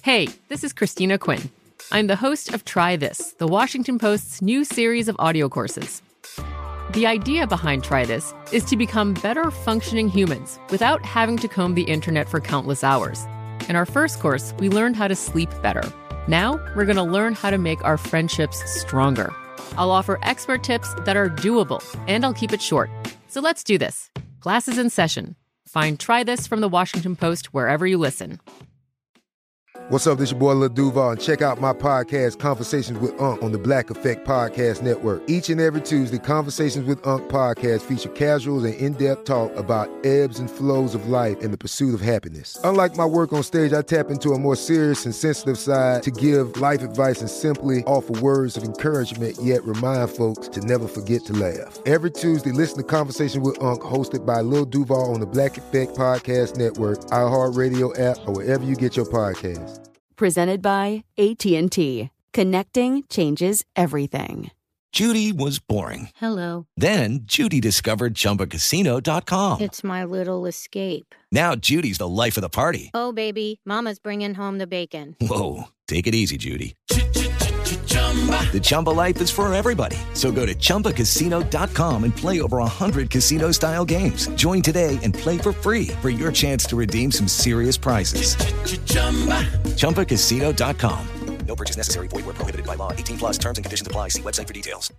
Hey, this is Christina Quinn. I'm the host of Try This, the Washington Post's new series of audio courses. The idea behind Try This is to become better functioning humans without having to comb the internet for countless hours. In our first course, we learned how to sleep better. Now, we're going to learn how to make our friendships stronger. I'll offer expert tips that are doable, and I'll keep it short. So let's do this. Class is in session. Find Try This from the Washington Post wherever you listen. What's up, this your boy Lil Duval, and check out my podcast, Conversations with Unc, on the Black Effect Podcast Network. Each and every Tuesday, Conversations with Unc podcast feature casual and in-depth talk about ebbs and flows of life and the pursuit of happiness. Unlike my work on stage, I tap into a more serious and sensitive side to give life advice and simply offer words of encouragement, yet remind folks to never forget to laugh. Every Tuesday, listen to Conversations with Unc, hosted by Lil Duval on the Black Effect Podcast Network, iHeartRadio app, or wherever you get your podcasts. Presented by AT&T. Connecting changes everything. Judy was boring. Hello. Then Judy discovered ChumbaCasino.com. It's my little escape. Now Judy's the life of the party. Oh, baby, mama's bringing home the bacon. Whoa, take it easy, Judy. The Chumba life is for everybody. So go to ChumbaCasino.com and play over 100 casino-style games. Join today and play for free for your chance to redeem some serious prizes. ChumbaCasino.com. No purchase necessary. Void where prohibited by law. 18 plus terms and conditions apply. See website for details.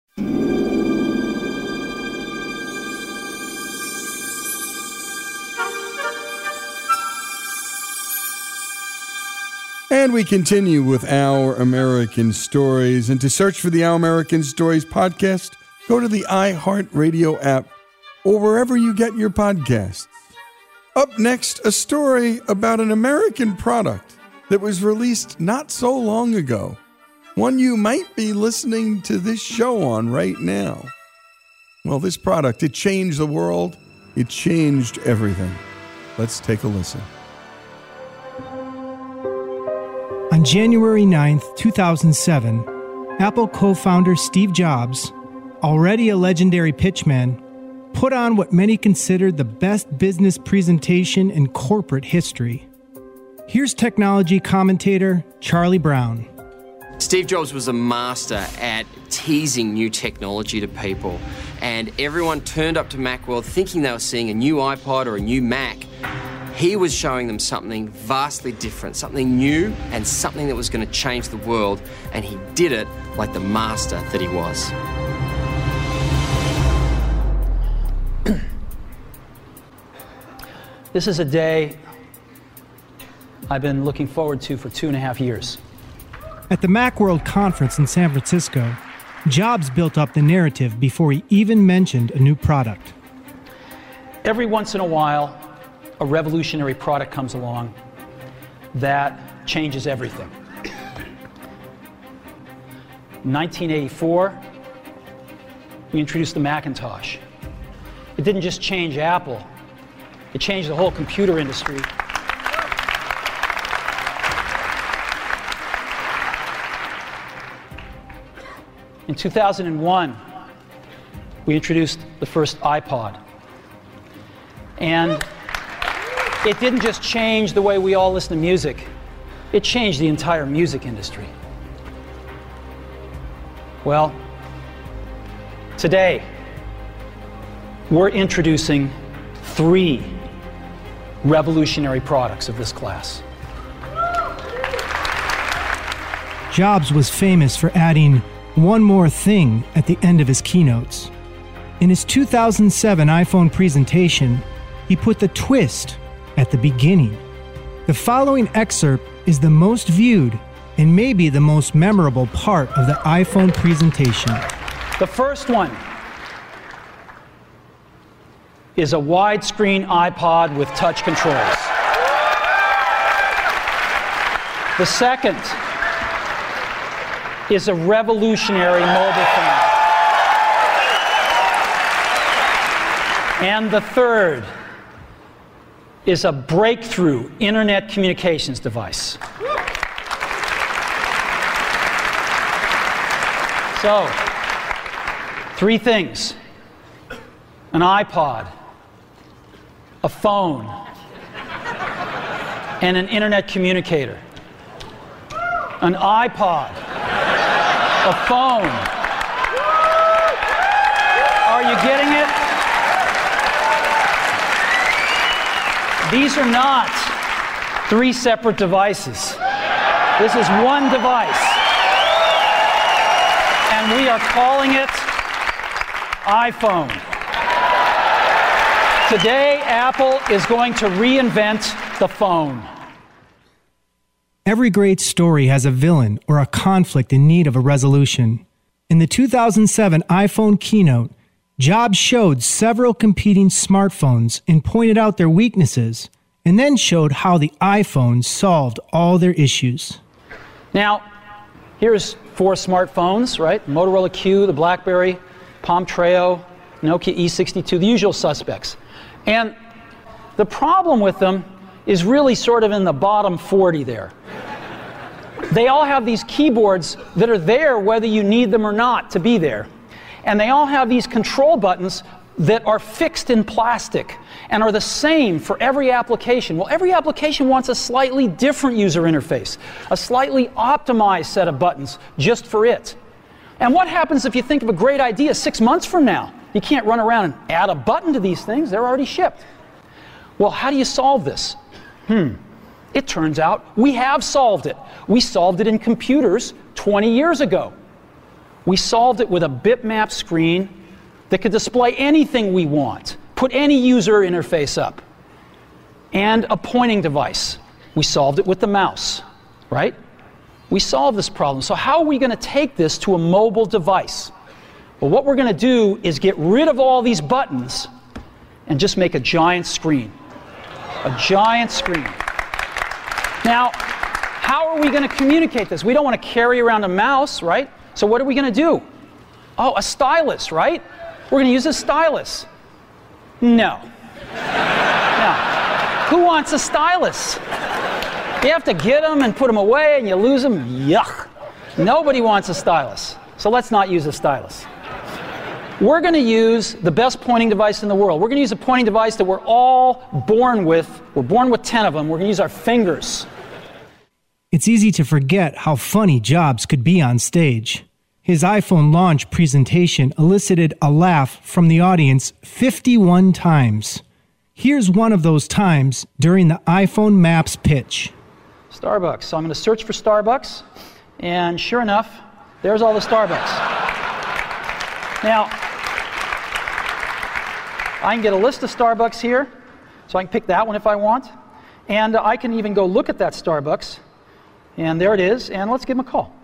And we continue with Our American Stories. And to search for the Our American Stories podcast, go to the iHeartRadio app or wherever you get your podcasts. Up next, a story about an American product that was released not so long ago. One you might be listening to this show on right now. Well, this product, it changed the world. It changed everything. Let's take a listen. On January 9th, 2007, Apple co-founder Steve Jobs, already a legendary pitchman, put on what many considered the best business presentation in corporate history. Here's technology commentator Charlie Brown. Steve Jobs was a master at teasing new technology to people, and everyone turned up to Macworld thinking they were seeing a new iPod or a new Mac. He was showing them something vastly different, something new and something that was going to change the world, and he did it like the master that he was. This is a day I've been looking forward to for 2.5 years. At the Macworld conference in San Francisco, Jobs built up the narrative before he even mentioned a new product. Every once in a while, a revolutionary product comes along that changes everything. In 1984, we introduced the Macintosh. It didn't just change Apple, it changed the whole computer industry. In 2001, we introduced the first iPod. And it didn't just change the way we all listen to music, it changed the entire music industry. Well, today, we're introducing 3 revolutionary products of this class. Jobs was famous for adding one more thing at the end of his keynotes. In his 2007 iPhone presentation, he put the twist at the beginning. The following excerpt is the most viewed and maybe the most memorable part of the iPhone presentation. The first one is a widescreen iPod with touch controls. The second is a revolutionary mobile phone. And the third is a breakthrough internet communications device. So, 3 things: an iPod, a phone, and an internet communicator. an iPod, a phone. Are you getting it? These are not 3 separate devices. This is one device. And we are calling it iPhone. Today, Apple is going to reinvent the phone. Every great story has a villain or a conflict in need of a resolution. In the 2007 iPhone keynote, Jobs showed several competing smartphones and pointed out their weaknesses, and then showed how the iPhone solved all their issues. Now, here's 4 smartphones, right? Motorola Q, the BlackBerry, Palm Treo, Nokia E62, the usual suspects. And the problem with them is really sort of in the bottom 40 there. They all have these keyboards that are there whether you need them or not to be there. And they all have these control buttons that are fixed in plastic and are the same for every application. Well, every application wants a slightly different user interface, a slightly optimized set of buttons just for it. And what happens if you think of a great idea 6 months from now? You can't run around and add a button to these things. They're already shipped. Well, how do you solve this? It turns out we have solved it. We solved it in computers 20 years ago. We solved it with a bitmap screen that could display anything we want, put any user interface up, and a pointing device. We solved it with the mouse, right? We solved this problem. So how are we going to take this to a mobile device? Well, what we're going to do is get rid of all these buttons and just make a giant screen. A giant screen. Now, how are we going to communicate this? We don't want to carry around a mouse, right? So what are we going to do? Oh, a stylus, right? We're going to use a stylus. No. No. Who wants a stylus? You have to get them and put them away and you lose them. Yuck. Nobody wants a stylus. So let's not use a stylus. We're going to use the best pointing device in the world. We're going to use a pointing device that we're all born with. We're born with 10 of them. We're going to use our fingers. It's easy to forget how funny Jobs could be on stage. His iPhone launch presentation elicited a laugh from the audience 51 times. Here's one of those times during the iPhone Maps pitch. Starbucks. So I'm going to search for Starbucks, and sure enough, there's all the Starbucks. Now, I can get a list of Starbucks here, so I can pick that one if I want, and I can even go look at that Starbucks, and there it is, and let's give them a call.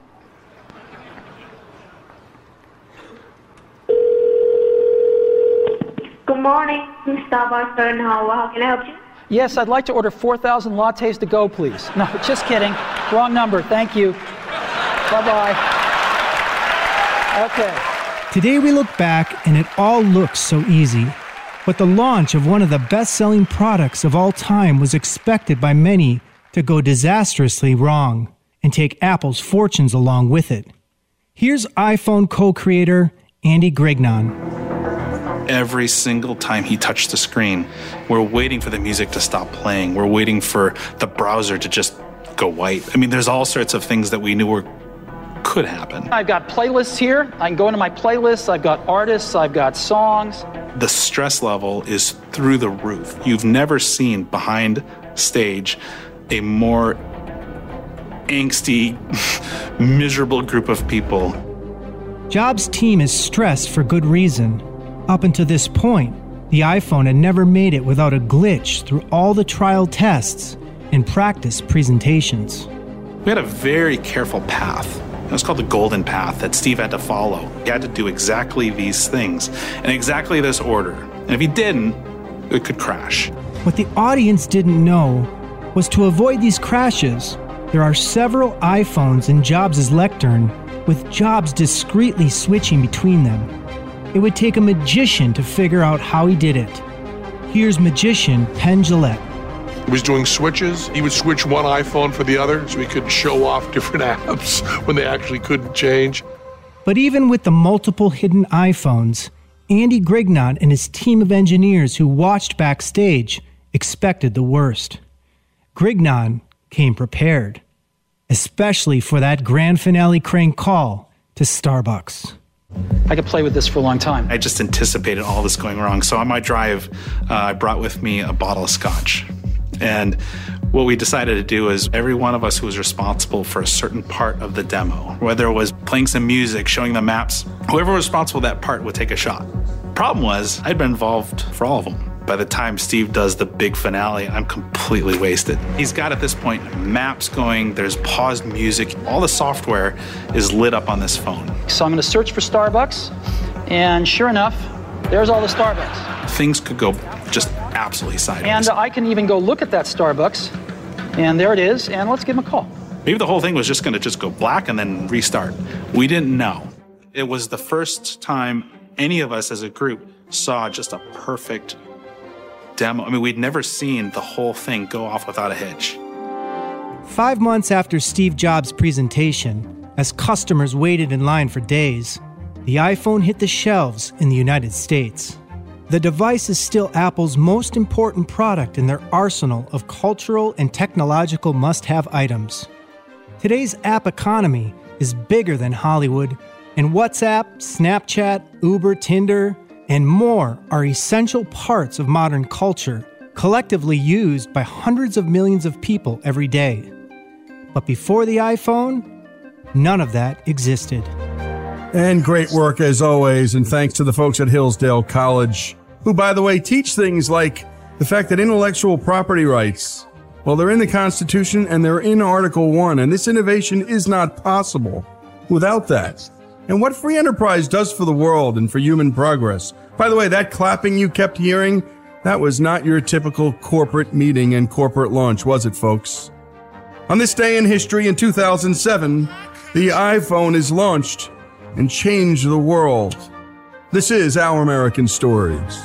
Good morning, Starbucks. How can I help you? Yes, I'd like to order 4,000 lattes to go, please. No, just kidding. Wrong number. Thank you. Bye-bye. Okay. Today we look back and it all looks so easy. But the launch of one of the best-selling products of all time was expected by many to go disastrously wrong and take Apple's fortunes along with it. Here's iPhone co-creator Andy Grignon. Every single time he touched the screen, we're waiting for the music to stop playing. We're waiting for the browser to just go white. I mean, there's all sorts of things that we knew could happen. I've got playlists here. I can go into my playlists. I've got artists. I've got songs. The stress level is through the roof. You've never seen behind stage a more angsty, miserable group of people. Jobs' team is stressed for good reason. Up until this point, the iPhone had never made it without a glitch through all the trial tests and practice presentations. We had a very careful path. It was called the golden path that Steve had to follow. He had to do exactly these things in exactly this order. And if he didn't, it could crash. What the audience didn't know was to avoid these crashes, there are several iPhones in Jobs' lectern with Jobs discreetly switching between them. It would take a magician to figure out how he did it. Here's magician Penn Jillette. He was doing switches. He would switch one iPhone for the other so he could show off different apps when they actually couldn't change. But even with the multiple hidden iPhones, Andy Grignon and his team of engineers who watched backstage expected the worst. Grignon came prepared. especially for that grand finale crank call to Starbucks. I could play with this for a long time. I just anticipated all this going wrong. So on my drive, I brought with me a bottle of scotch. And what we decided to do is every one of us who was responsible for a certain part of the demo, whether it was playing some music, showing the maps, whoever was responsible for that part would take a shot. Problem was, I'd been involved for all of them. By the time Steve does the big finale, I'm completely wasted. He's got, at this point, maps going, there's paused music, all the software is lit up on this phone. So I'm going to search for Starbucks, and sure enough, there's all the Starbucks. Things could go just absolutely sideways. And I can even go look at that Starbucks, and there it is, and let's give him a call. Maybe the whole thing was just going to go black and then restart. We didn't know. It was the first time any of us as a group saw just a perfect demo. I mean, we'd never seen the whole thing go off without a hitch. 5 months after Steve Jobs' presentation, as customers waited in line for days, the iPhone hit the shelves in the United States. The device is still Apple's most important product in their arsenal of cultural and technological must-have items. Today's app economy is bigger than Hollywood, and WhatsApp, Snapchat, Uber, Tinder, and more are essential parts of modern culture, collectively used by hundreds of millions of people every day. But before the iPhone, none of that existed. And great work as always, and thanks to the folks at Hillsdale College, who, by the way, teach things like the fact that intellectual property rights, well, they're in the Constitution and they're in Article 1, and this innovation is not possible without that. And what free enterprise does for the world and for human progress. By the way, that clapping you kept hearing, that was not your typical corporate meeting and corporate launch, was it, folks? On this day in history in 2007, the iPhone is launched and changed the world. This is Our American Stories.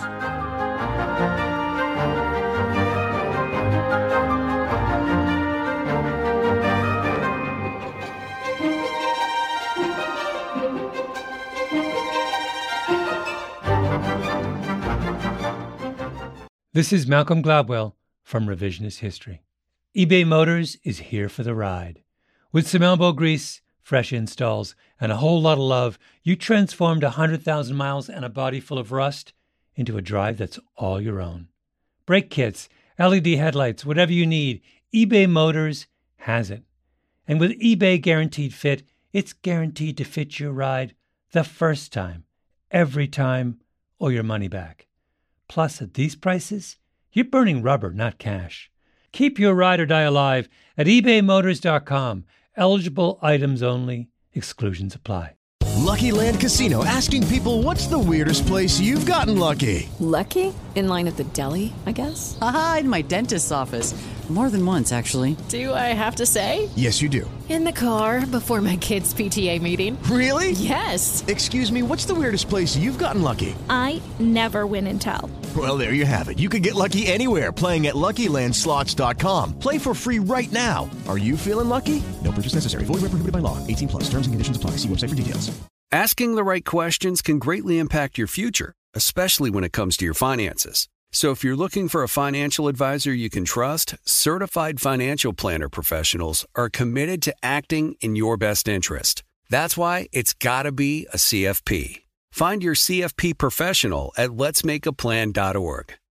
This is Malcolm Gladwell from Revisionist History. eBay Motors is here for the ride. With some elbow grease, fresh installs, and a whole lot of love, you transformed 100,000 miles and a body full of rust into a drive that's all your own. Brake kits, LED headlights, whatever you need, eBay Motors has it. And with eBay Guaranteed Fit, it's guaranteed to fit your ride the first time, every time, or your money back. Plus, at these prices, you're burning rubber, not cash. Keep your ride or die alive at ebaymotors.com. Eligible items only. Exclusions apply. Lucky Land Casino, asking people, what's the weirdest place you've gotten lucky? Lucky? In line at the deli, I guess? Aha, in my dentist's office. More than once, actually. Do I have to say? Yes, you do. In the car before my kids' PTA meeting. Really? Yes. Excuse me, what's the weirdest place you've gotten lucky? I never win and tell. Well, there you have it. You can get lucky anywhere, playing at LuckyLandSlots.com. Play for free right now. Are you feeling lucky? No purchase necessary. Void where prohibited by law. 18+. Terms and conditions apply. See website for details. Asking the right questions can greatly impact your future, especially when it comes to your finances. So if you're looking for a financial advisor you can trust, certified financial planner professionals are committed to acting in your best interest. That's why it's got to be a CFP. Find your CFP professional at letsmakeaplan.org.